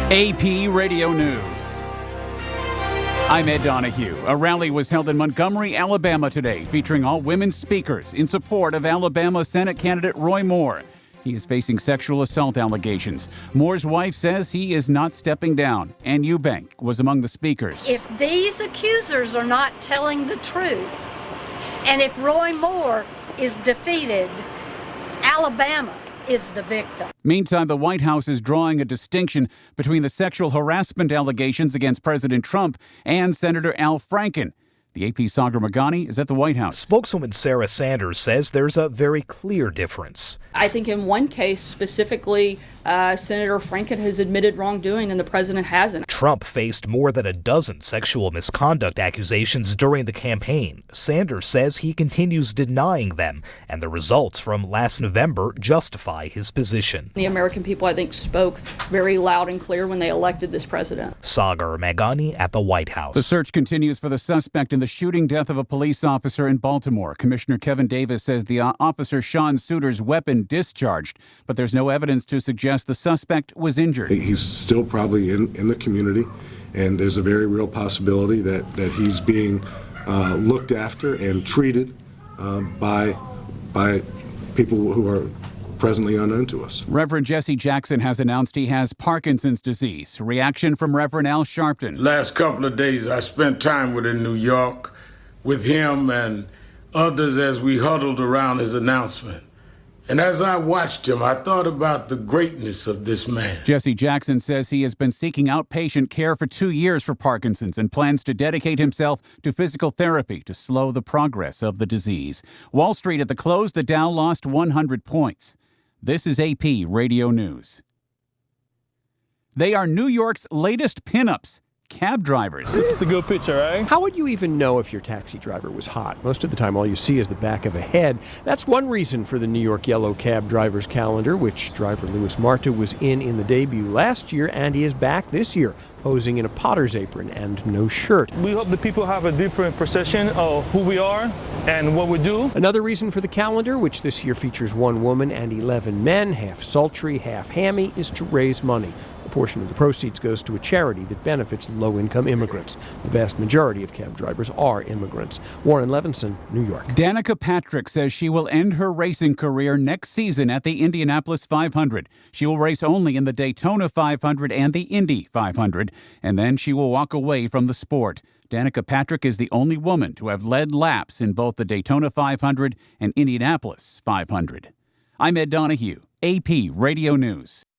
AP Radio News. I'm Ed Donahue. A rally was held in Montgomery, Alabama today, featuring all women speakers in support of Alabama Senate candidate Roy Moore. He is facing sexual assault allegations. Moore's wife says he is not stepping down. Ann Eubank was among the speakers. If these accusers are not telling the truth, and if Roy Moore is defeated, Alabama is the victim. Meantime, the White House is drawing a distinction between the sexual harassment allegations against President Trump and Senator Al Franken. The AP's Sagar Meghani is at the White House. Spokeswoman Sarah Sanders says there's a very clear difference. I think in one case specifically, Senator Franken has admitted wrongdoing and the president hasn't. Trump faced more than a dozen sexual misconduct accusations during the campaign. Sanders says he continues denying them, and the results from last November justify his position. The American people, I think, spoke very loud and clear when they elected this president. Sagar Meghani at the White House. The search continues for the suspect in the shooting death of a police officer in Baltimore. Commissioner Kevin Davis says the officer Sean Suiter's weapon discharged, but there's no evidence to suggest the suspect was injured. He's still probably in the community, and there's a very real possibility that he's being looked after and treated by people who are presently unknown to us. Reverend Jesse Jackson has announced he has Parkinson's disease. Reaction from Reverend Al Sharpton. Last couple of days I spent time in New York with him and others as we huddled around his announcement. And as I watched him, I thought about the greatness of this man. Jesse Jackson says he has been seeking outpatient care for 2 years for Parkinson's and plans to dedicate himself to physical therapy to slow the progress of the disease. Wall Street at the close, the Dow lost 100 points. This is AP Radio News. They are New York's latest pinups. Cab drivers. This is a good picture, right? How would you even know if your taxi driver was hot? Most of the time, all you see is the back of a head. That's one reason for the New York Yellow Cab Drivers Calendar, which driver Louis Marta was in the debut last year, and he is back this year, posing in a Potter's apron and no shirt. We hope that people have a different perception of who we are and what we do. Another reason for the calendar, which this year features 1 woman and 11 men, half sultry, half hammy, is to raise money. A portion of the proceeds goes to a charity that benefits low-income immigrants. The vast majority of cab drivers are immigrants. Warren Levinson, New York. Danica Patrick says she will end her racing career next season at the Indianapolis 500. She will race only in the Daytona 500 and the Indy 500, and then she will walk away from the sport. Danica Patrick is the only woman to have led laps in both the Daytona 500 and Indianapolis 500. I'm Ed Donahue, AP Radio News.